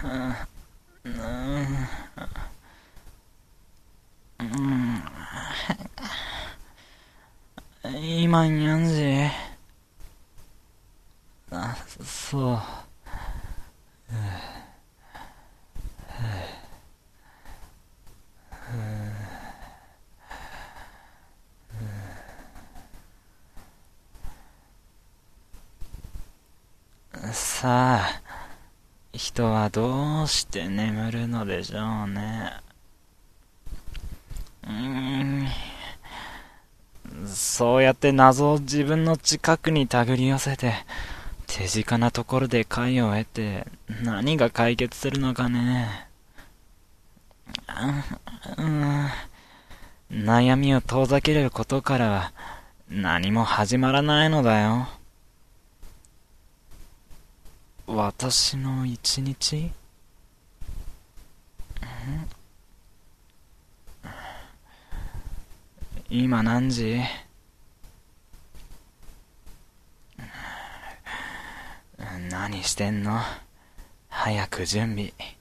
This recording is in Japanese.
うん、うん、今何時？あ、そう。さあ、人はどうして眠るのでしょうね。うーん、そうやって謎を自分の近くに手繰り寄せて、手近なところで解を得て、何が解決するのかね。うん、悩みを遠ざけることからは何も始まらないのだよ。私の一日。今何時？何してんの？早く準備。